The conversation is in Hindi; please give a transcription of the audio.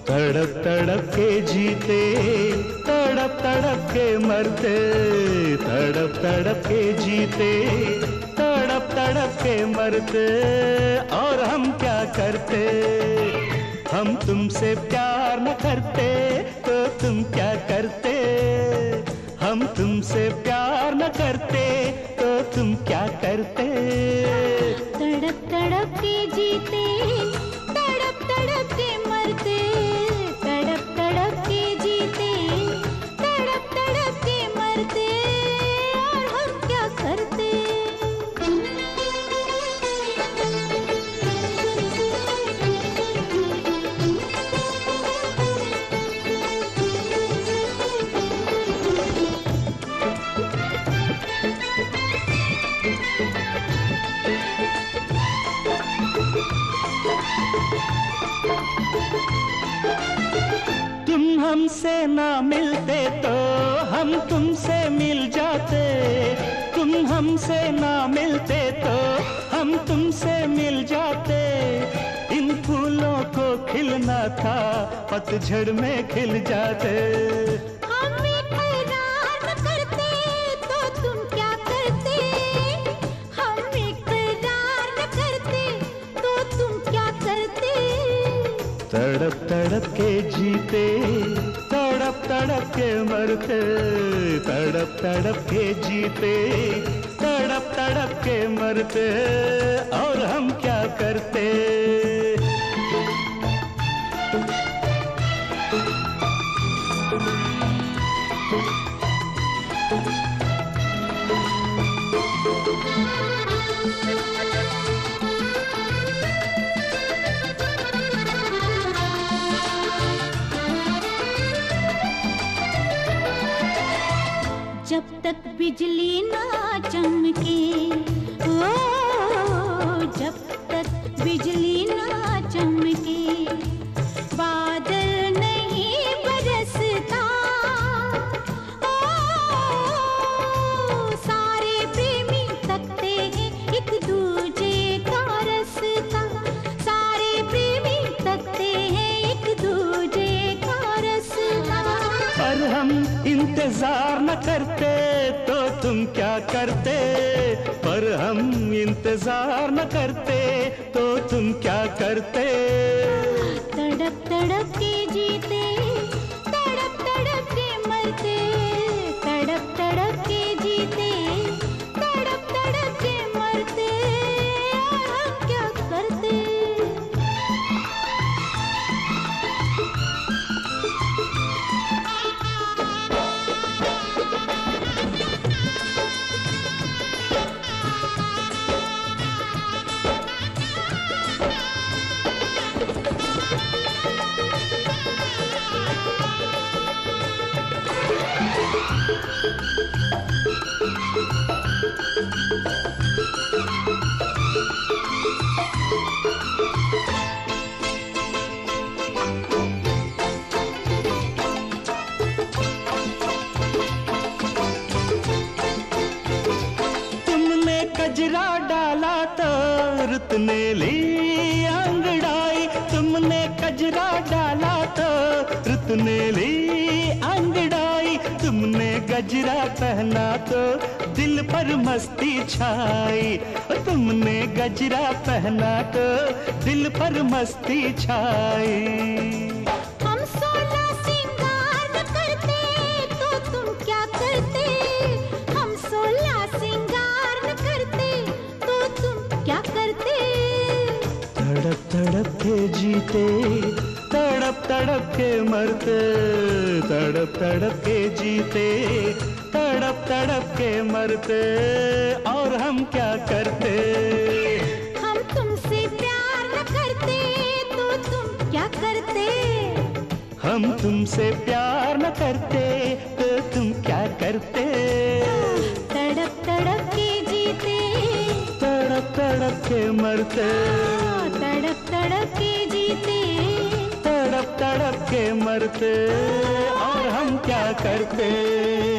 तड़प तड़प के जीते, तड़प तड़प के मरते, तड़प तड़प के जीते, तड़प तड़प के मरते। और हम क्या करते, हम तुमसे प्यार न करते तो तुम क्या करते। हम तुमसे प्यार न करते तो तुम क्या करते। तड़प तड़प के जीते, तड़प तड़प के मरते, तड़प तड़प के जीते, तड़प तड़प के मरते। और हम क्या करते। तुम हमसे ना मिलते तो हम तुमसे मिल जाते। तुम हमसे ना मिलते तो हम तुमसे मिल जाते। इन फूलों को खिलना था, पतझड़ में खिल जाते। हम इकरार न करते तो तुम क्या करते। हम इकरार न करते तो तुम क्या करते। तड़प तड़प के जीते, तड़प तड़प के मरते, तड़प तड़प के जीते, तड़प तड़प के मरते। और हम क्या करते। जब तक बिजली ना चमके, ओ जब तक बिजली ना चमके, बादल नहीं बरसता। ओ सारे प्रेमी तकते हैं एक दूजे का रास्ता। सारे प्रेमी तकते हैं एक दूजे का रास्ता। पर हम इंतजार न करते तो तुम क्या करते। पर हम इंतजार न करते तो तुम क्या करते। तड़प तड़प के जीते, तड़प तड़प के मरते, तड़प तड़प के जीते, तड़प तड़प के मरते। और हम क्या करते। गजरा डाला तो रुत ने ली अंगड़ाई। तुमने गजरा डाला तो रुत ने ली अंगड़ाई। तुमने गजरा पहना तो दिल पर मस्ती छाई। तुमने गजरा पहना तो दिल पर मस्ती छाई। हम 16 सिंगार न करते तो तुम क्या करते। हम 16 सिंगार न करते तो तुम क्या करते। तड़प तड़प के जीते, तड़प तड़प के मरते, तड़प तड़प के जीते, तड़प तड़प के मरते। और हम क्या करते। हम तुमसे प्यार न करते तो तुम क्या करते। हम तुमसे प्यार न करते तो तुम क्या करते। तड़प तड़प के जीते, तड़प तड़प के मरते, तड़प तड़प के जीते, तड़प तड़प के मरते। और हम क्या करते।